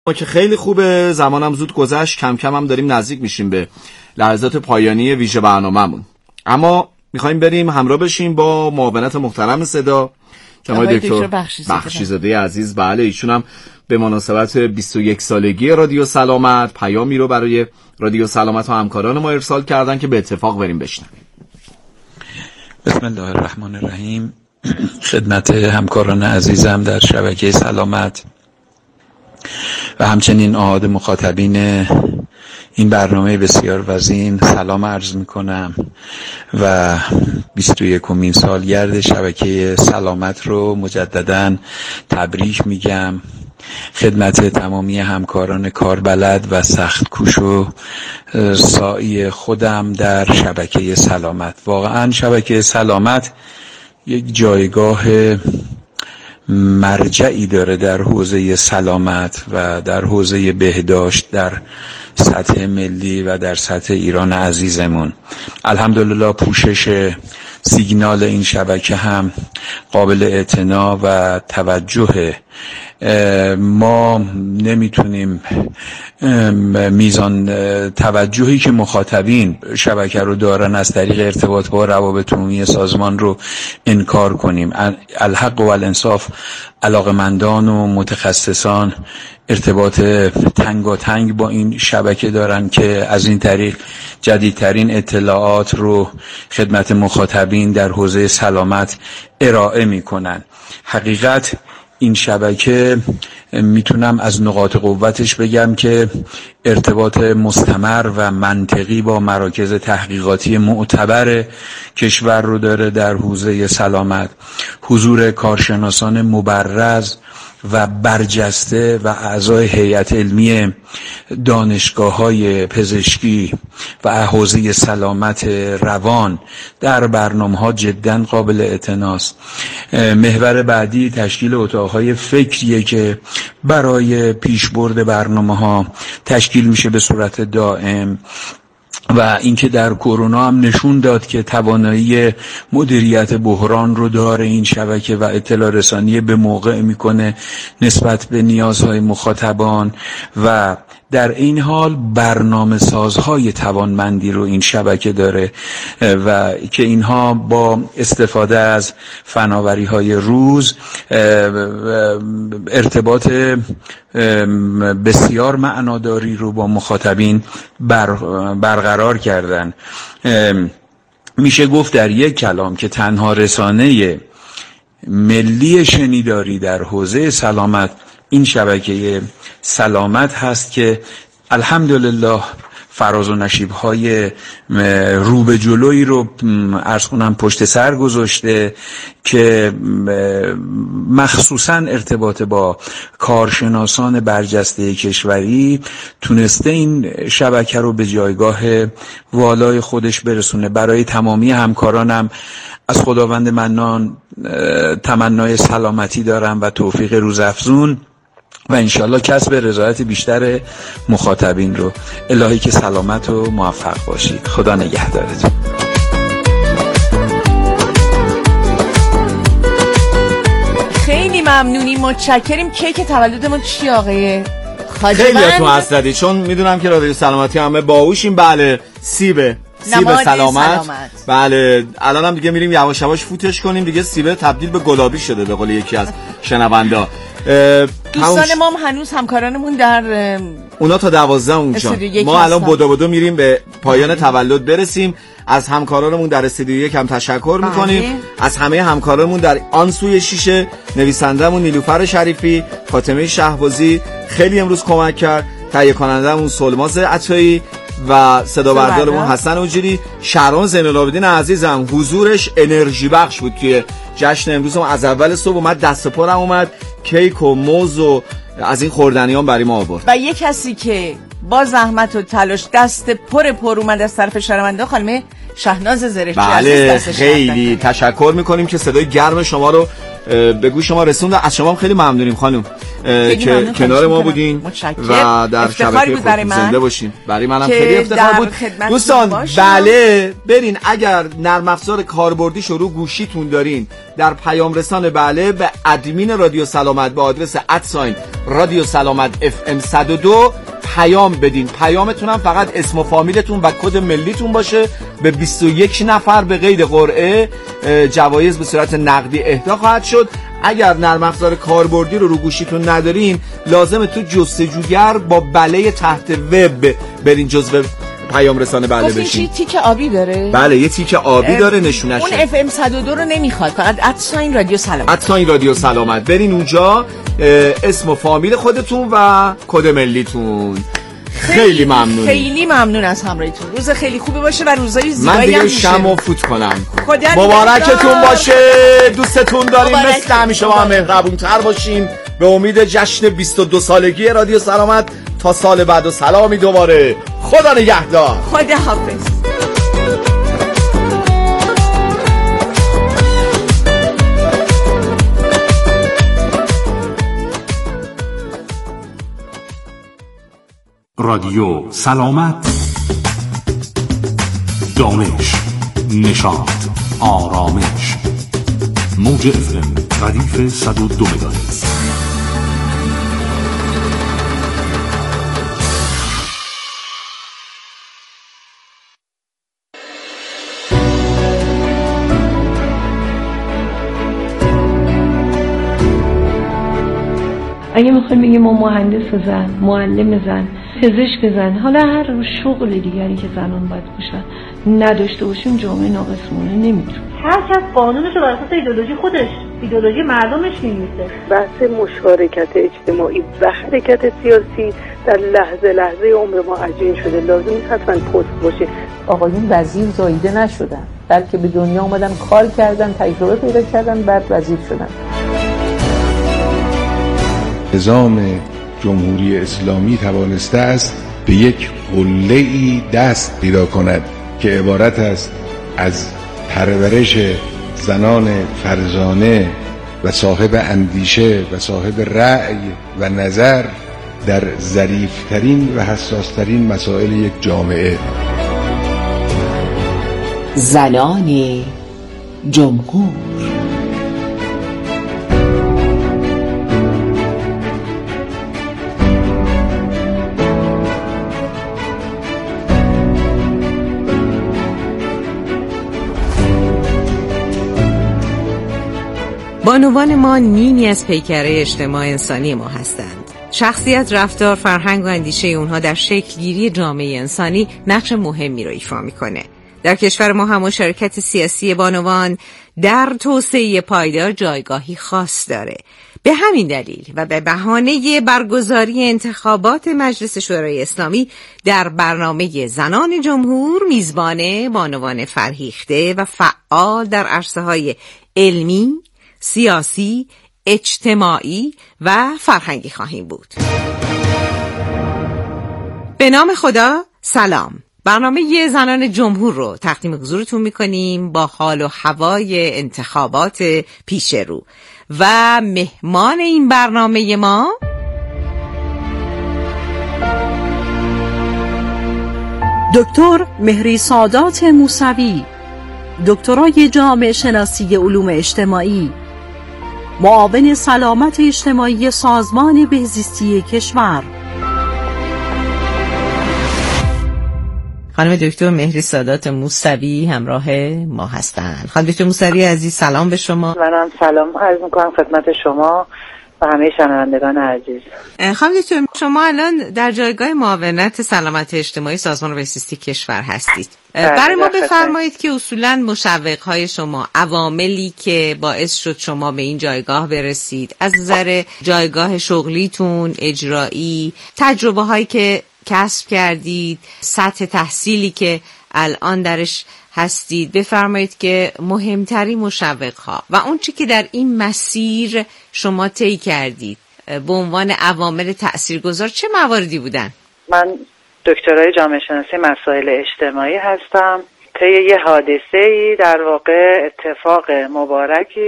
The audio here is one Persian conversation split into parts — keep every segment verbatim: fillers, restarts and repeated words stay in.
ما که خیلی خوبه، زمانم زود گذشت، کم کم هم داریم نزدیک میشیم به لحظات پایانی ویژه برنامه‌مون. اما میخوایم بریم همراه بشیم با معاونت محترم صدا جناب دکتر بخشی‌زاده عزیز. بله، ایشون هم به مناسبت بیست و یک سالگی رادیو سلامت پیامی رو برای رادیو سلامت و همکاران ما ارسال کردن که به اتفاق بریم بشنویم. بسم الله الرحمن الرحیم. خدمت همکاران عزیزم در شبکه سلامت و همچنین اعاد مخاطبین این برنامه بسیار وزین سلام عرض میکنم و بیست و یکمین سالگرد شبکه سلامت رو مجدداً تبریک میگم خدمت تمامی همکاران کاربلد و سخت کوش و سعی خودم در شبکه سلامت. واقعاً شبکه سلامت یک جایگاه مرجعی داره در حوزه سلامت و در حوزه بهداشت در سطح ملی و در سطح ایران عزیزمون. الحمدلله پوشش سیگنال این شبکه هم قابل اعتنا و توجه. ما نمیتونیم میزان توجهی که مخاطبین شبکه رو دارن از طریق ارتباط با روابط عمومی سازمان رو انکار کنیم. الحق و الانصاف علاقمندان و متخصصان ارتباط تنگاتنگ با این شبکه دارن که از این طریق جدیدترین اطلاعات رو خدمت مخاطبین در حوزه سلامت ارائه میکنن. حقیقت این شبکه میتونم از نقاط قوتش بگم که ارتباط مستمر و منطقی با مراکز تحقیقاتی معتبر کشور رو داره در حوزه سلامت. حضور کارشناسان مبرز و برجسته و اعضای هیئت علمی دانشگاه‌های پزشکی و حوزه سلامت روان در برنامه‌ها جداً قابل اعتناست. محور بعدی تشکیل اتاق‌های فکریه که برای پیشبرد برنامه‌ها تشکیل میشه به صورت دائم و اینکه در کرونا هم نشون داد که توانایی مدیریت بحران رو داره این شبکه و اطلاع رسانی به موقع میکنه نسبت به نیازهای مخاطبان و در این حال برنامه سازهای توانمندی رو این شبکه داره و که اینها با استفاده از فناوری های روز ارتباط بسیار معناداری رو با مخاطبین بر برقرار کردن. میشه گفت در یک کلام که تنها رسانه ملی شنیداری در حوزه سلامت این شبکه سلامت هست که الحمدلله فراز و نشیب‌های رو به جلویی رو عرض کنم پشت سر گذاشته که مخصوصاً ارتباط با کارشناسان برجسته کشوری تونسته این شبکه رو به جایگاه والای خودش برسونه. برای تمامی همکارانم از خداوند منان تمنای سلامتی دارم و توفیق روزافزون و انشالله کسب رضایت بیشتر مخاطبین رو. الهی که سلامت و موفق باشید. خدا نگهدارتون. خیلی ممنونیم، متشکریم. کیک تولدمون چی آقای خاجبند؟ خیلی اتون حسدی چون میدونم که رادیو سلامتی همه باهوشیم. بله، سیبه سیب سلامت. سلامت بله، الان هم دیگه میریم یواش یواش فوتش کنیم دیگه. سیبه تبدیل به گلابی شده به قول یکی از شنوندا. دوستان ما هم هنوز همکارانمون در اونا تا دوازده اونجا. ما الان بدو بدو میریم به پایان تولد برسیم. از همکارانمون در استودیو یک هم تشکر میکنیم. از همه همکارانمون در آن سوی شیشه، نویسنده‌مون نیلوفر شریفی، فاطمه شهبازی خیلی امروز کمک کرد، تهیه کننده‌مون سلماز عطایی و صدا بردارمون حسن اوجیری. شهرام زین‌العابدین عزیزم حضورش انرژی بخش بود توی جشن امروز. از اول صبح اومد دست پرم اومد کیک و موز و از این خوردنیان برای ما آورد. و یک کسی که با زحمت و تلاش دست پر پر اومد از طرف شنونده خانم شهناز زرشتی. بله، خیلی تشکر میکنیم که صدای گرم شما رو به گوش شما رسوند. از شما خیلی ممنونیم خانم که کنار ما بودین و در شبکه خود زنده باشین. برای منم خیلی افتخار بود. دوستان بله برین اگر نرم افزار کاربردی رو گوشیتون دارین در پیام رسان بله به ادمین رادیو سلامت به آدرس ادساین رادیو سلامت اف ام صد و دو پیام بدین. پیامتون هم فقط اسم و فامیلتون و کد ملیتون باشه. به بیست و یک نفر به غیر قرعه جوایز به صورت نقدی اهدا خواهد شد. اگر نرم افزار کاربردی رو رو گوشیتون ندارین لازمه تو جستجوگر با بله تحت وب برین جزو پیام رسانه بله بشین. تیک آبی داره؟ بله یه تیک آبی داره نشونش. اون اف ام صد و دو رو نمیخواد، فقط ادساین رادیو سلامت. ادساین رادیو سلامت برین اونجا اسم و فامیل خودتون و کد ملیتون. خیلی ممنون. خیلی ممنون از همراهیتون. روز خیلی خوبی باشه و روزای زیبایی من دیگه شمو فوت کنم. مبارکتون باشه. دوستتون داریم. مثل همیشه با هم مهربون‌تر باشیم. به امید جشن بیست و دو سالگی رادیو سلامت تا سال بعد و سلامی دوباره. خدا نگهدار. خدا حافظ. رادیو سلامت، دانش، نشاط، آرامش. موج اف ام ردیف صد و دو مگاهرتز. اگه میخوایم بگیم ما مهندس زن، معلم زن، پزشک زن، حالا هر شغل دیگری که زنان باید باشن نداشته باشیم جامعه ناقصمونه نمیتونه. هر کس قانونش رو بر اساس ایدئولوژی خودش، ایدئولوژی مردمش می‌نویسه. بحث مشارکت اجتماعی و حرکت سیاسی در لحظه لحظه عمر ما عجین شده. لازم نیست حتما پست باشه. آقایون وزیر زاییده نشدن، بلکه به دنیا اومدن کار کردن، تجربه پیدا کردن، بعد وزیر شدن. نظام جمهوری اسلامی توانسته است به یک قله‌ای دست پیدا کند که عبارت است از پرورش زنان فرزانه و صاحب اندیشه و صاحب رأی و نظر در ظریف‌ترین و حساس‌ترین مسائل یک جامعه. زنان جمهور. بانوان ما نیمی از پیکره اجتماع انسانی ما هستند. شخصیت، رفتار، فرهنگ و اندیشه اونها در شکلگیری جامعه انسانی نقش مهمی رو ایفا میکنه. در کشور ما هم مشارکت سیاسی بانوان در توسعه پایدار جایگاهی خاص داره. به همین دلیل و به بهانه برگزاری انتخابات مجلس شورای اسلامی در برنامه زنان جمهور میزبان بانوان فرهیخته و فعال در عرصه‌های علمی، سیاسی، اجتماعی و فرهنگی خواهیم بود. به نام خدا سلام. برنامه زنان جمهور رو تقدیم حضورتون میکنیم با حال و هوای انتخابات پیش رو و مهمان این برنامه ما دکتر مهری سادات موسوی، دکترای جامعه شناسی علوم اجتماعی، معاون سلامت اجتماعی سازمان بهزیستی کشور. خانم دکتر مهری سادات موسوی همراه ما هستند. خانم دکتر موسوی عزیز سلام به شما. منم سلام عرض می‌کنم خدمت شما و همه شنوندگان عزیز. خانم دکتر شما الان در جایگاه معاونت سلامت اجتماعی سازمان بهزیستی کشور هستید. برای ما بفرمایید که اصولاً مشوق‌های شما، عواملی که باعث شد شما به این جایگاه برسید، از نظر جایگاه شغلیتون، اجرایی، تجربه‌هایی که کسب کردید، سطح تحصیلی که الان درش هستید، بفرمایید که مهمترین مشوق‌ها و اون چی که در این مسیر شما طی کردید به عنوان عوامل تاثیرگذار چه مواردی بودن؟ من دکترای جامعه شناسی مسائل اجتماعی هستم. طی یه حادثه‌ای در واقع اتفاق مبارکی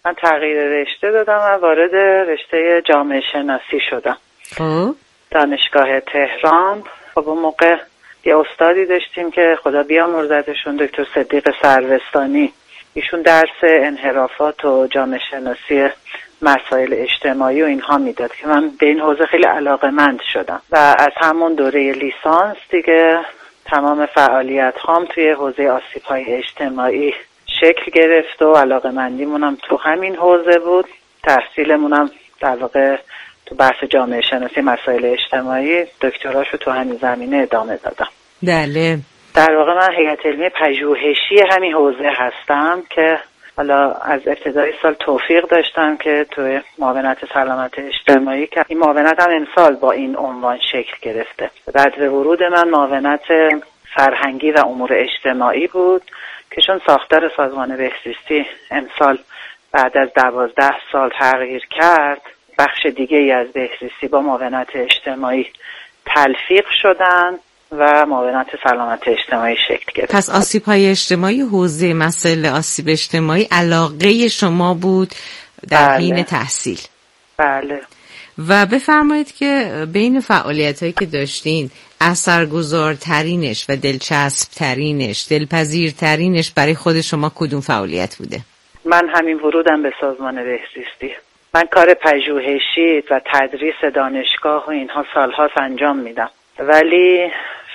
من تغییر رشته دادم و وارد رشته جامعه شناسی شدم. خب دانشگاه تهران. خب اون موقع یه استادی داشتیم که خدا بیامرزتشون، دکتر صدیق سروستانی. ایشون درس انحرافات و جامعه شناسی مسائل اجتماعی و اینها میداد که من به این حوزه خیلی علاقه‌مند شدم و از همون دوره لیسانس دیگه تمام فعالیت هام توی حوزه آسیب‌های اجتماعی شکل گرفت و علاقه‌مندیمونم تو همین حوزه بود. تحصیلمونم در واقع تو بحث جامعه شناسی مسائل اجتماعی، دکتراشو تو همین زمینه ادامه دادم. بله. در واقع من هیئت علمی پژوهشی همین حوزه هستم که حالا از ابتدای سال توفیق داشتم که توی معاونت سلامت اجتماعی که این معاونت هم امسال با این عنوان شکل گرفته. بعد به ورود من معاونت فرهنگی و امور اجتماعی بود که چون ساختار سازمان بهزیستی امسال بعد از دوازده سال تغییر کرد، بخش دیگه ای از بهزیستی با معاونت اجتماعی تلفیق شدن و معاونت سلامت اجتماعی شکل گرفت. پس آسیب‌های اجتماعی حوزه مسائل آسیب اجتماعی علاقه شما بود در بله. حین تحصیل. بله. و بفرمایید که بین فعالیت‌هایی که داشتین اثرگذارترینش و دلچسبترینش، دلپذیرترینش برای خود شما کدوم فعالیت بوده؟ من همین ورودم به سازمان بهزیستی. من کار پژوهشی و تدریس دانشگاه و اینها سالهاست انجام میدم، ولی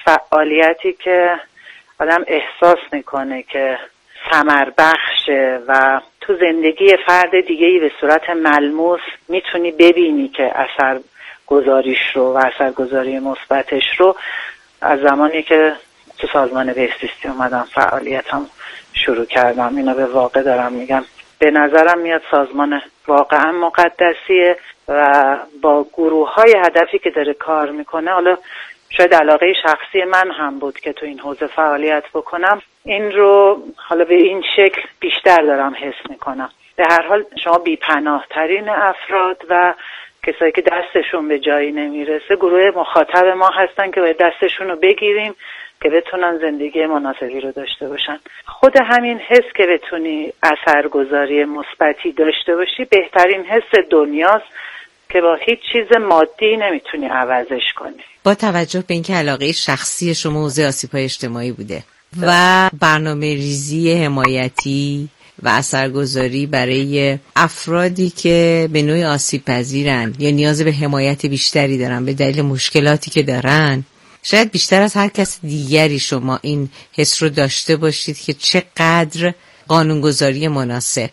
فعالیتی که آدم احساس میکنه که ثمر بخشه و تو زندگی فرد دیگه‌ای به صورت ملموس میتونی ببینی که اثر گذاریش رو و اثرگذاری مثبتش رو، از زمانی که تو سازمان بهزیستی اومدم فعالیتم شروع کردم. اینا به واقع دارم میگم. به نظرم میاد سازمان واقعا مقدسیه و با گروه های هدفی که داره کار میکنه، حالا شاید علاقه شخصی من هم بود که تو این حوزه فعالیت بکنم، این رو حالا به این شکل بیشتر دارم حس میکنم. به هر حال شما بی‌پناه ترین افراد و کسایی که دستشون به جایی نمیرسه گروه مخاطب ما هستن که باید دستشون رو بگیریم که بتونن زندگی مناسبی رو داشته باشن. خود همین حس که بتونی اثرگذاری مثبتی داشته باشی بهترین حس دنیاست که با هیچ چیز مادی نمیتونی عوضش کنی. با توجه به اینکه علاقه شخصی شما حوزه آسیب‌های اجتماعی بوده و برنامه ریزی حمایتی و اثرگذاری برای افرادی که به نوعی آسیب پذیرن یا نیاز به حمایت بیشتری دارن به دلیل مشکلاتی که دارن، شاید بیشتر از هر کس دیگری شما این حس رو داشته باشید که چقدر قانونگذاری مناسب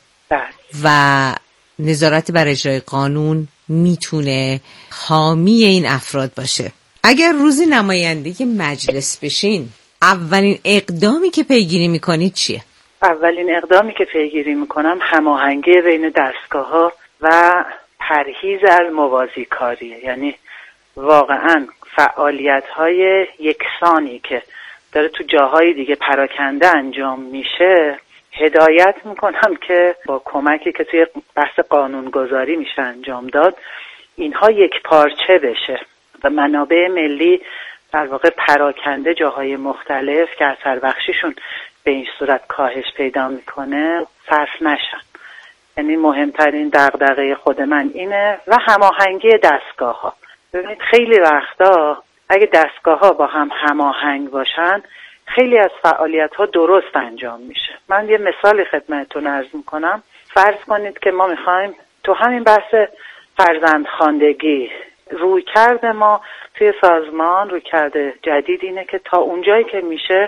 و نظارت بر اجرای قانون میتونه حامی این افراد باشه. اگر روزی نمایندگی مجلس بشین، اولین اقدامی که پیگیری میکنید چیه؟ اولین اقدامی که پیگیری میکنم هماهنگی بین دستگاه‌ها و پرهیز از موازی کاریه. یعنی واقعاً فعالیت‌های یکسانی که داره تو جاهای دیگه پراکنده انجام میشه هدایت میکنم که با کمکی که توی بحث قانونگذاری میشه انجام داد اینها یک پارچه بشه و منابع ملی در واقع پراکنده جاهای مختلف که اثر بخشیشون به این صورت کاهش پیدا میکنه صرف نشن. یعنی مهمترین دغدغه خود من اینه و هماهنگی دستگاه ها. ببینید خیلی وقتا اگه دستگاه ها با هم هماهنگ باشن خیلی از فعالیت ها درست انجام میشه. من یه مثال خدمتتون عرض میکنم. فرض کنید که ما میخوایم تو همین بحث فرزندخواندگی روی کرده ما توی سازمان روی کرده جدید اینه که تا اونجایی که میشه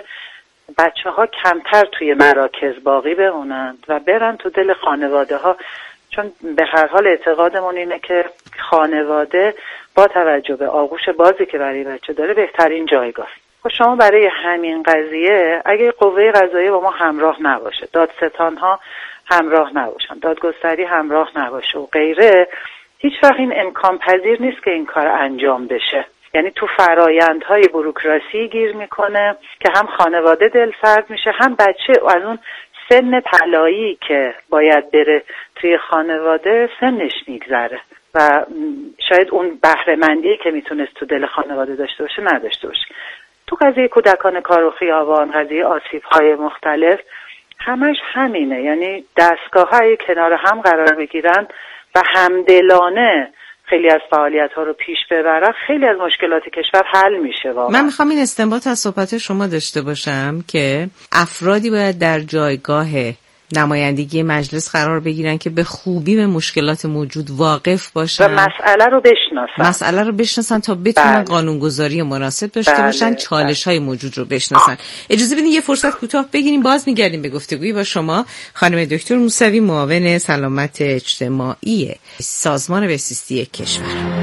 بچه ها کمتر توی مراکز باقی بمونن و برن تو دل خانواده ها، چون به هر حال اعتقادمون اینه که خانواده با توجه به آغوش بازی که برای بچه داره بهترین جایگاه. خب شما برای همین قضیه اگه قوه قضاییه با ما همراه نباشه، دادستان ها همراه نباشن، دادگستری همراه نباشه و غیره، هیچ وقت این امکان پذیر نیست که این کار انجام بشه. یعنی تو فرایندهای بوروکراسی گیر میکنه که هم خانواده دل سرد میشه، هم بچه از اون سن طلایی که باید بره توی خانواده سنش میگذره و شاید اون بهره‌مندی که میتونست تو دل خانواده داشته باشه نداشته باشه. تو قضیه کودکان کار و خیابان، قضیه آسیب‌های مختلف، همش همینه، یعنی دستگاه های کنار هم قرار بگیرن و همدلانه خیلی از فعالیت ها رو پیش ببرن، خیلی از مشکلات کشور حل میشه واقعا. من میخوام این استنباط از صحبت شما داشته باشم که افرادی باید در جایگاه نمایندگی مجلس قرار بگیرن که به خوبی به مشکلات موجود واقف باشن و مسئله رو بشناسن مسئله رو بشناسن تا بتونن بله. قانونگذاری مناسب داشته بله. باشن، چالش های موجود رو بشناسن. اجازه بدین یه فرصت کوتاه بگیریم، باز میگردیم به گفتگوی با شما خانم دکتر موسوی، معاون سلامت اجتماعی سازمان بهزیستی کشور.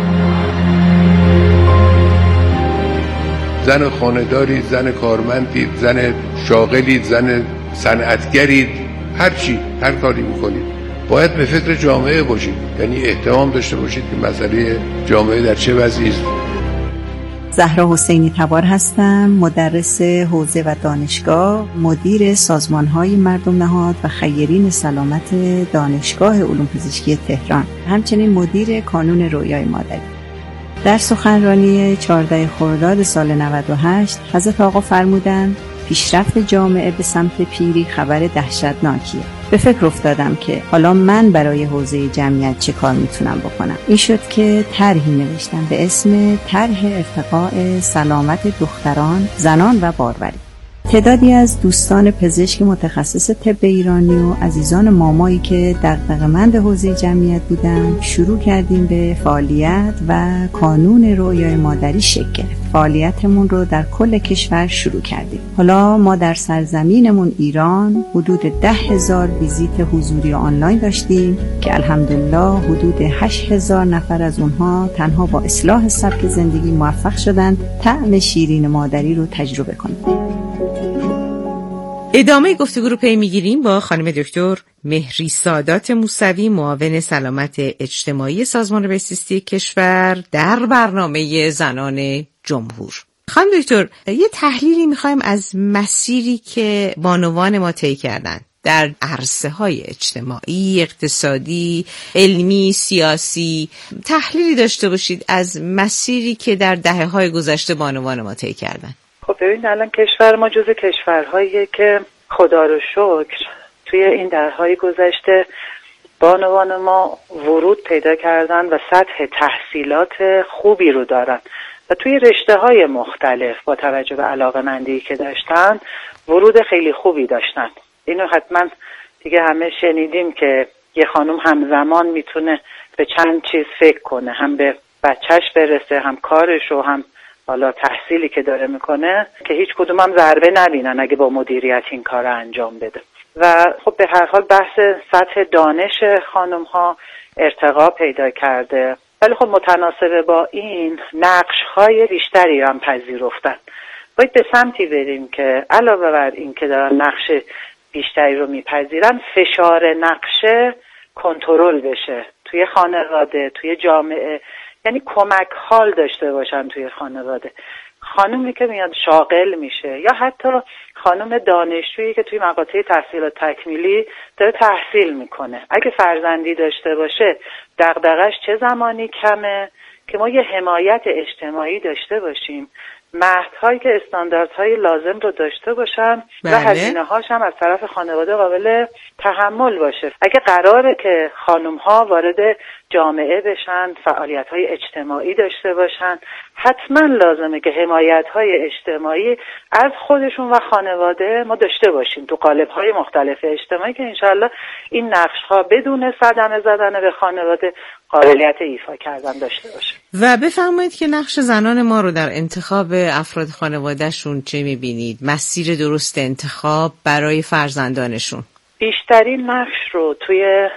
زن خانه‌داری، زن کارمندی، زن شاغلی، زن صنعتگری، هر چی، هر کاری میکنید باید به فکر جامعه باشید، یعنی احترام داشته باشید که مسئله جامعه در چه وضعی است. زهرا حسینی تبار هستم، مدرس حوزه و دانشگاه، مدیر سازمان‌های مردم نهاد و خیرین سلامت دانشگاه علوم پزشکی تهران، همچنین مدیر کانون رویای مادری. در سخنرانی چهاردهم خرداد سال نود و هشت حضرت آقا فرمودند پیشرفت جامعه به سمت پیری خبر دهشتناکیه. به فکر افتادم که حالا من برای حوزه جمعیت چه کار میتونم بکنم. این شد که طرحی نوشتم به اسم طرح ارتقاء سلامت دختران، زنان و باروری. تعدادی از دوستان پزشک متخصص طب ایرانی و عزیزان مامایی که دغدغه‌مند حوزه جمعیت بودن شروع کردیم به فعالیت و کانون رویای مادری شکل گرفت. فعالیتمون رو در کل کشور شروع کردیم. حالا ما در سرزمینمون ایران حدود ده هزار ویزیت حضوری آنلاین داشتیم که الحمدلله حدود هشت هزار نفر از اونها تنها با اصلاح سبک زندگی موفق شدند طعم شیرین مادری رو تجربه کنند. ادامه گفتگو رو پی میگیریم با خانم دکتر مهری سادات موسوی، معاون سلامت اجتماعی سازمان بهزیستی کشور در برنامه زنان جمهور. خانم دکتر، یه تحلیلی میخوایم از مسیری که بانوان ما طی کردن در عرصه های اجتماعی، اقتصادی، علمی، سیاسی، تحلیلی داشته باشید از مسیری که در دهه های گذشته بانوان ما طی کردن. خب ببینید الان کشور ما جزو کشورهاییه که خدا رو شکر توی این دهه‌های گذشته بانوان ما ورود پیدا کردن و سطح تحصیلات خوبی رو دارن و توی رشته‌های مختلف با توجه به علاقه‌مندی که داشتن ورود خیلی خوبی داشتن. اینو حتما دیگه همه شنیدیم که یه خانم همزمان میتونه به چند چیز فکر کنه، هم به بچهش برسه، هم کارش و هم حالا تحصیلی که داره میکنه، که هیچ کدوم هم ضربه نبینن اگه با مدیریت این کار رو انجام بده. و خب به هر حال بحث سطح دانش خانم ها ارتقا پیدا کرده، ولی خب متناسب با این نقش های بیشتری هم پذیرفتن. باید به سمتی بریم که علاوه بر این که دارن نقش بیشتری رو میپذیرن، فشار نقشه کنترل بشه توی خانواده، توی جامعه، یعنی کمک حال داشته باشن توی خانواده. خانومی که میاد شاغل میشه یا حتی خانم دانشجویی که توی مقاطع تحصیلات تکمیلی داره تحصیل میکنه، اگه فرزندی داشته باشه دغدغش چه زمانی کمه که ما یه حمایت اجتماعی داشته باشیم، مهدهایی که استانداردهای لازم رو داشته باشن بله. و هزینه هاش هم از طرف خانواده قابل تحمل باشه. اگه قراره که خانم ها وارد جامعه بشن، فعالیت های اجتماعی داشته باشن، حتما لازمه که حمایت های اجتماعی از خودشون و خانواده ما داشته باشیم تو قالب های مختلف اجتماعی که انشالله این نقش ها بدون صدمه زدن به خانواده قابلیت ایفا کردن داشته باشه. و بفرمایید که نقش زنان ما رو در انتخاب افراد خانوادهشون چه میبینید؟ مسیر درست انتخاب برای فرزندانشون. بیشترین نقش رو توی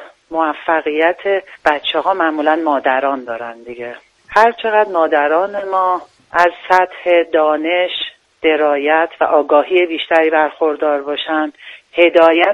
موفقیت بچه ها معمولا مادران دارن دیگه. هر چقدر مادران ما از سطح دانش، درایت و آگاهی بیشتری برخوردار باشن، هدایت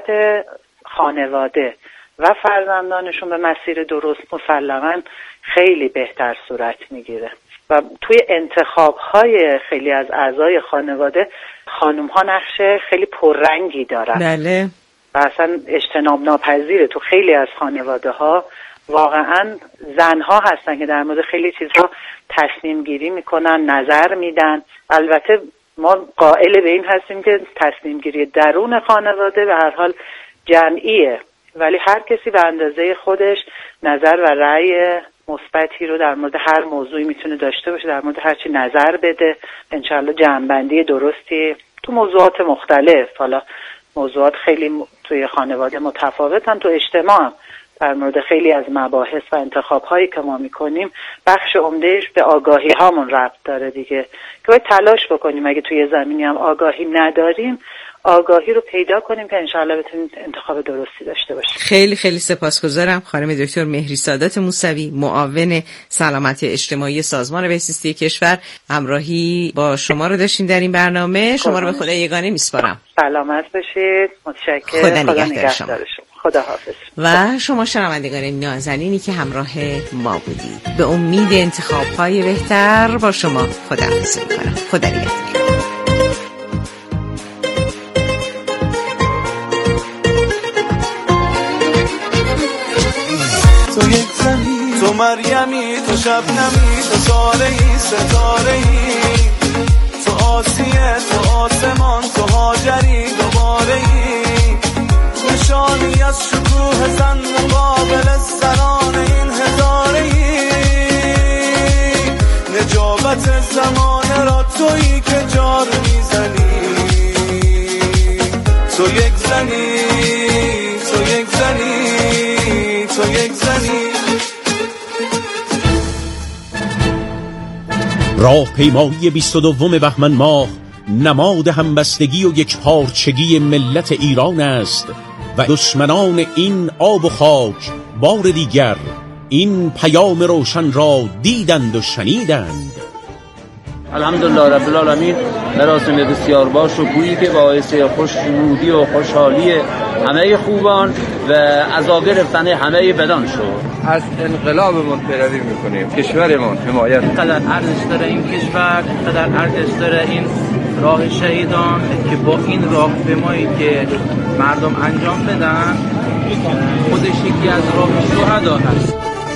خانواده و فرزندانشون به مسیر درست مسلماً خیلی بهتر صورت میگیره. و توی انتخاب‌های خیلی از اعضای خانواده خانم‌ها نقش خیلی پررنگی دارن. بله. و اصلا اجتناب ناپذیره. تو خیلی از خانواده‌ها واقعاً زن‌ها هستن که در مورد خیلی چیزها تصمیم گیری میکنن، نظر میدن. البته ما قائل به این هستیم که تصمیم گیری درون خانواده به هر حال جمعیه، ولی هر کسی به اندازه خودش نظر و رأی مثبتی رو در مورد هر موضوعی میتونه داشته باشه، در مورد هر چی نظر بده، انشالله جمع‌بندی درستی تو موضوعات مختلف. حالا موضوعات خیلی توی خانواده متفاوتن، تو اجتماع هم در مورد خیلی از مباحث و انتخاب‌هایی که ما می‌کنیم بخش عمدهش به آگاهی هامون ربط داره دیگه، که باید تلاش بکنیم اگه توی زمینی هم آگاهی نداریم آگاهی رو پیدا کنیم که انشاءالله بتونیم انتخاب درستی داشته باشیم. خیلی خیلی سپاسگزارم خانم دکتر مهری سادات موسوی، معاون سلامت اجتماعی سازمان بهزیستی کشور، همراهی با شما رو داشتیم در این برنامه. شما رو به خدا یگانه میسپارم. سلامت باشید. متشکرم. خدا نگهدار شما. خدا حافظ. و شما شنوندگان نازنینی که همراه ما بودید، به امید انتخاب‌های بهتر با شما خداحافظی می‌کنم. خدا نگهدار. تو یک زمین، تو مریمی، تو شبنمی، تو ساله‌ای، ستاره‌ای، تو آسیه، تو آسمان، تو هاجری، دوباره‌ای، نشانی از شکوه زن مقابل سران این هزاره‌ای، نجابت زمان را تویی که جار میزنی، تو یک زنی، تو یک زنی، تو یک زنی. راهپیمایی بیست و دوم بهمن ماه نماد همبستگی و یکپارچگی ملت ایران است و دشمنان این آب و خاک بار دیگر این پیام روشن را دیدند و شنیدند. الحمدلله رب العالمین، مراسم بسیار با شکوهی که باعث خوشنودی و خوشحالی همه خوبان و عزا گرفتن همه بدان شد. از انقلابمون پیروی میکنیم، کشورمون حمایت. قدر ارزش داره این کشور، قدر ارزش داره این راه شهیدان که با این راهپیمایی که مردم انجام بدن خودش یکی از راه شهدا هست.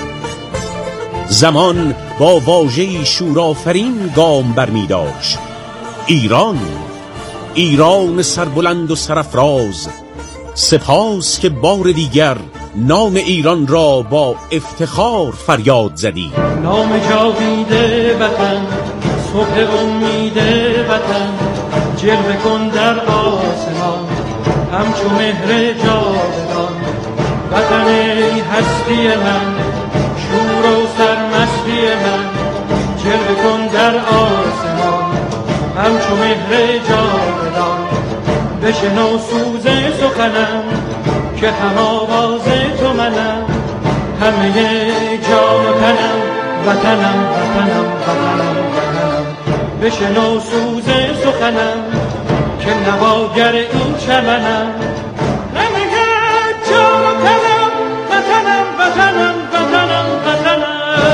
زمان با واژه‌ای شورآفرین گام برمی داشت. ایران، ایران سربلند و سرافراز، سپاس که بار دیگر نام ایران را با افتخار فریاد زدی. نام جاویده وطن، صبح امید وطن، جلوه کن در آسمان همچو مهر جاودان. وطن ای هستی من، شور و سرمستی من، جلوه کن در آسمان همچو مهر جاودان. بشنو سوز سخنم که هم آواز تو منم، همه جان و تنم وطنم وطنم وطنم وطنم. بشنو سوز سخنم که نواگر این چمنم، همه جان و تنم وطنم وطنم وطنم وطنم.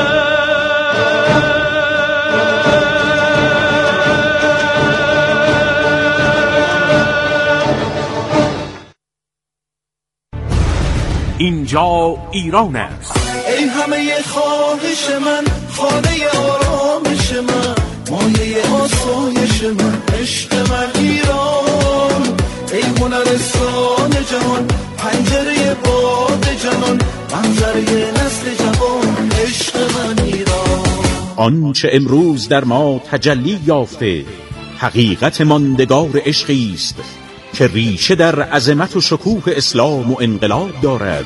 اینجا ایران است. ای همه خواهش من، خانه آرامش من، مایه آسایش من، عشق من ایران. ای هنرستان جهان، پنجره باد جهان، منظره نسل جوان، عشق من ایران. آنچه امروز در ما تجلی یافته حقیقت ماندگار عشقی است که ریشه در عظمت و شکوه اسلام و انقلاب دارد.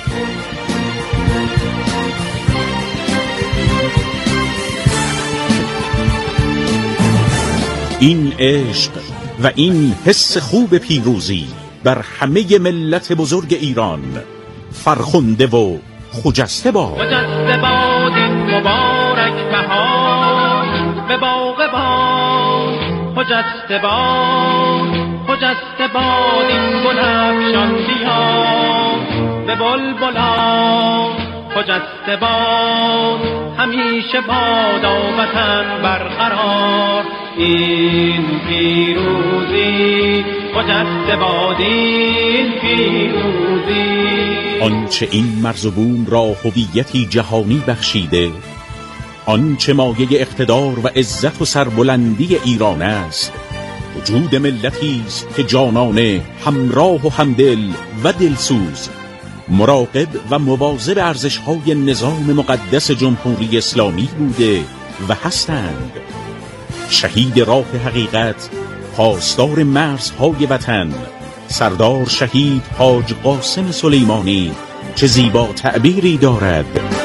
این عشق و این حس خوب پیروزی بر همه ملت بزرگ ایران فرخنده و خجسته باد. خجسته باد این مبارک بهار، به باغ باد خجسته باد، خجسته باد این گل افشان بیا، به بلبلان خجسته باد، همیشه بادا وطن برقرار. این پیروزی خجسته باد، این پیروزی. آنچه این مرز و بوم را هویتی جهانی بخشیده، آنچه مایه اقتدار و عزت و سربلندی ایران است، وجود ملتی است که جانانه، همراه و همدل و دلسوز، مراقب و مواظب ارزش‌های نظام مقدس جمهوری اسلامی بوده و هستند. شهید راه حقیقت، پاسدار مرزهای وطن، سردار شهید حاج قاسم سلیمانی چه زیبا تعبیری دارد: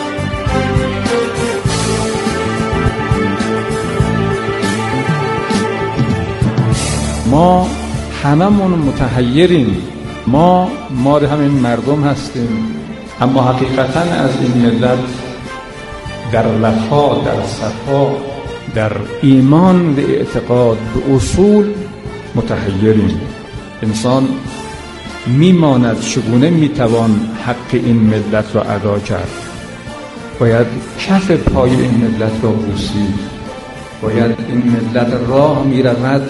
ما هممون متحیریم، ما مال همین مردم هستیم، اما حقیقتا از این ملت در وفا، در صفا، در ایمان و اعتقاد به اصول متحیریم. انسان میماند چگونه میتوان حق این ملت را ادا کرد. باید کف پای این ملت را بوسید، باید این ملت راه میرود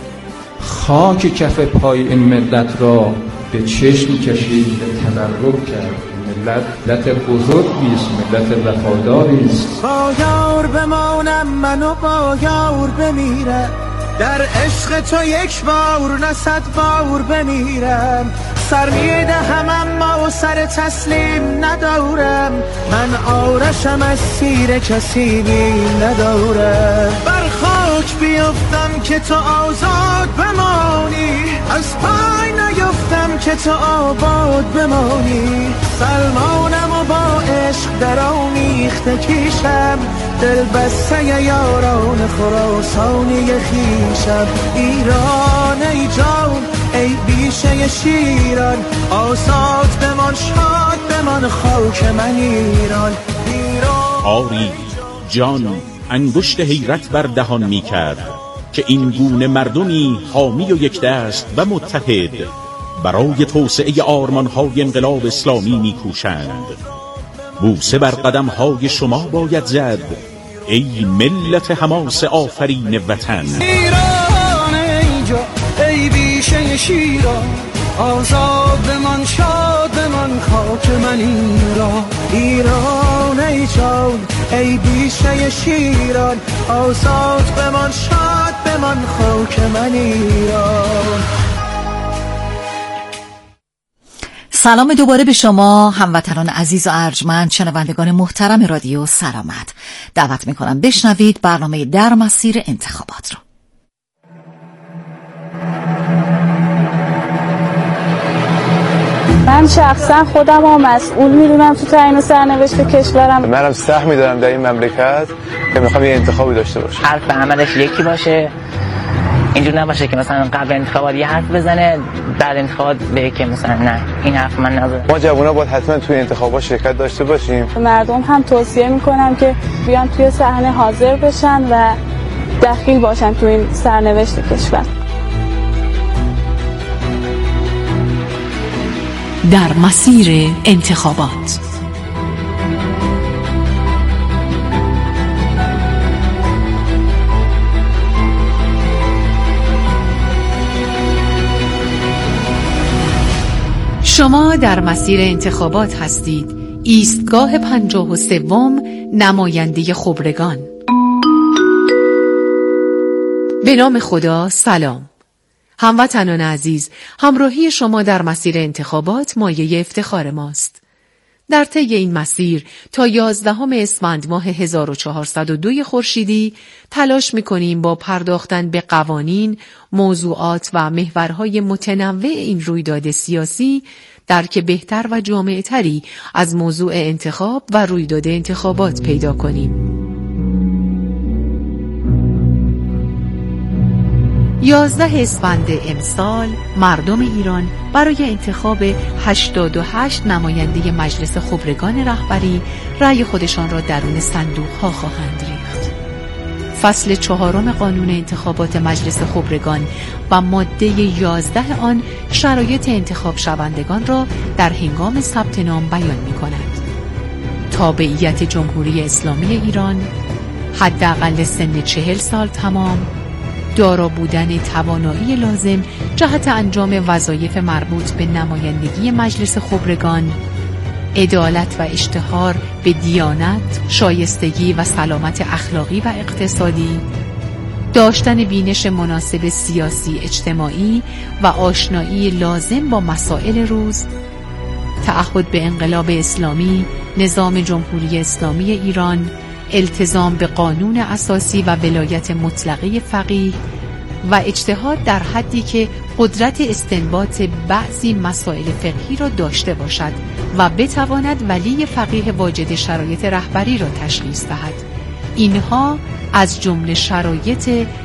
خاک کف پای این ملت را به چشم کشید، به تبرک کرد. ملت ملت بزرگی است، ملت وفاداری است. با یار بمانم من و با یار بمیرم، در عشق تو یک بار نه صد بار بمیرم. سر میدهم اما سر تسلیم ندارم، من آرشم از سیر کسی بیم ندارم. بر خاک بیفتم که تو آزاد بمانی، از پای نیفتم که تو آباد بمانی. سلمانم و با عشق در آمیخته کیشم، دل بسته یاران خراسانی خیشم. ایران ای جان ای بیشه شیران، آزاد بمان شاد بمان خاک من ایران. ایران آری جان انگشت حیرت بر دهان می کرد که این گونه مردمی حامی و یک دست و متحد برای توسعه آرمان‌های انقلاب اسلامی می کوشند. بوسه بر قدم‌های شما باید زد ای ملت حماس آفرین وطن. ایران ای جان ای بیشه شیران، آزاد بمان شاد بمان خاک من ایران. ایران ای جان ای بیشه شیران، آزاد بمان شاد بمان خاک من ایران. سلام دوباره به شما هموطنان عزیز و ارجمند، شنوندگان محترم رادیو سلامت. دعوت میکنم بشنوید برنامه در مسیر انتخابات رو. من شخصا خودم رو مسئول میدونم تو تعیین سرنوشت کشورم. منم سهم میدارم در این مملکت که میخوام یه انتخابی داشته باشم. حرف عملش یکی باشه، اینجور نباشه که مثلا قبل انتخابات یه حرف بزنه بعد انتخابات به که مثلا نه این حرف من نزنه. ما جوونا باید حتما توی انتخابات شرکت داشته باشیم. مردم هم توصیه میکنم که بیان توی صحنه حاضر بشن و دخیل باشن توی این سرنوشت کشور. در مسیر انتخابات شما در مسیر انتخابات هستید. ایستگاه پنجاه و سوم نماینده خبرگان. به نام خدا سلام. هموطنان عزیز، همراهی شما در مسیر انتخابات مایه افتخار ماست. در طی این مسیر تا یازدهم اسفند ماه هزار و چهارصد و دو خورشیدی تلاش می‌کنیم با پرداختن به قوانین، موضوعات و محورهای متنوع این رویداد سیاسی درک بهتر و جامع‌تری از موضوع انتخاب و رویداد انتخابات پیدا کنیم. یازده اسفند امسال مردم ایران برای انتخاب هشتاد و هشت نماینده مجلس خبرگان رهبری رأی خودشان را درون صندوق‌ها خواهند ریخت. فصل چهارم قانون انتخابات مجلس خبرگان و ماده یازده آن شرایط انتخاب شوندگان را در هنگام ثبت نام بیان می‌کند. تابعیت جمهوری اسلامی ایران، حداقل سن چهل سال تمام، دارا بودن توانایی لازم جهت انجام وظایف مربوط به نمایندگی مجلس خبرگان، عدالت و اشتهار به دیانت، شایستگی و سلامت اخلاقی و اقتصادی، داشتن بینش مناسب سیاسی اجتماعی و آشنایی لازم با مسائل روز، تعهد به انقلاب اسلامی، نظام جمهوری اسلامی ایران، التزام به قانون اساسی و ولایت مطلقه فقیه و اجتهاد در حدی که قدرت استنباط بعضی مسائل فقهی را داشته باشد و بتواند ولی فقیه واجد شرایط رهبری را تشخیص دهد. اینها از جمله شرایط